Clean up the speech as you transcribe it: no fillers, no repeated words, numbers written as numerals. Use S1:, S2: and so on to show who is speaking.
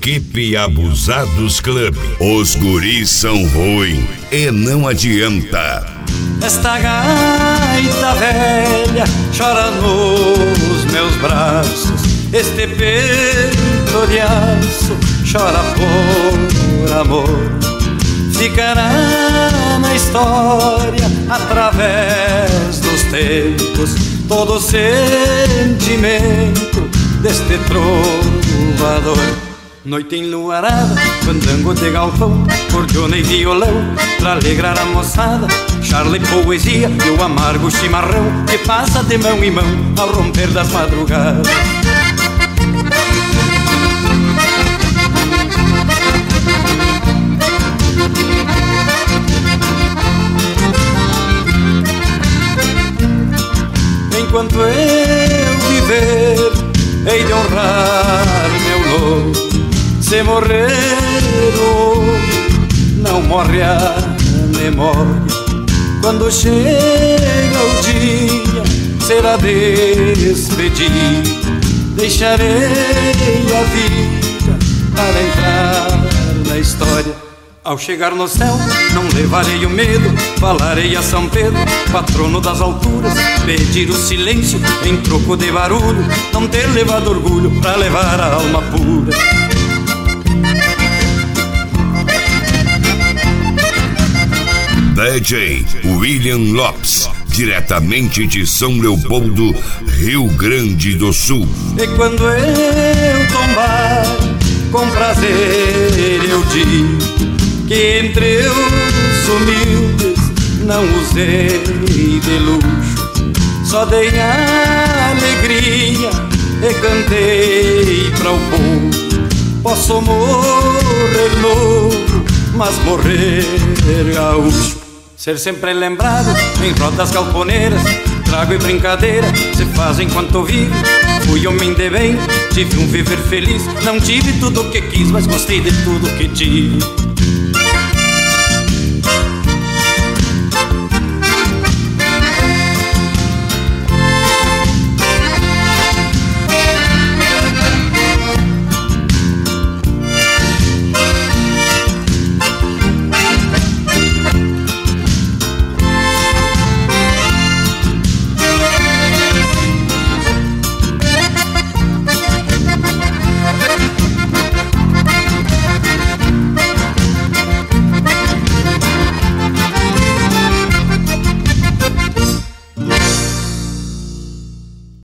S1: Equipe Abusados Club. Os guris são ruins e não adianta.
S2: Esta gaita velha chora nos meus braços. Este peito de aço chora por amor. Ficará na história através dos tempos todo o sentimento deste trovador. Noite enluarada, fandango de galpão, cordiona e violão, pra alegrar a moçada, charla e poesia e o amargo chimarrão que passa de mão em mão ao romper das madrugadas. Enquanto eu viver, hei de honrar meu nome. Se morrer não morre a memória. Quando chega o dia, será despedir. Deixarei a vida para entrar na história. Ao chegar no céu, não levarei o medo, falarei a São Pedro, patrono das alturas, pedir o silêncio em troco de barulho, não ter levado orgulho pra levar a alma pura.
S1: DJ William Lopes, diretamente de São Leopoldo, Rio Grande do Sul.
S2: E quando eu tombar, com prazer eu digo que entre os humildes não usei de luxo, só dei alegria e cantei para o povo. Posso morrer novo, mas morrer gaúcho. Ser sempre lembrado em rodas galponeiras, trago e brincadeira se faz enquanto vivo. Fui homem de bem, tive um viver feliz. Não tive tudo o que quis, mas gostei de tudo que tive.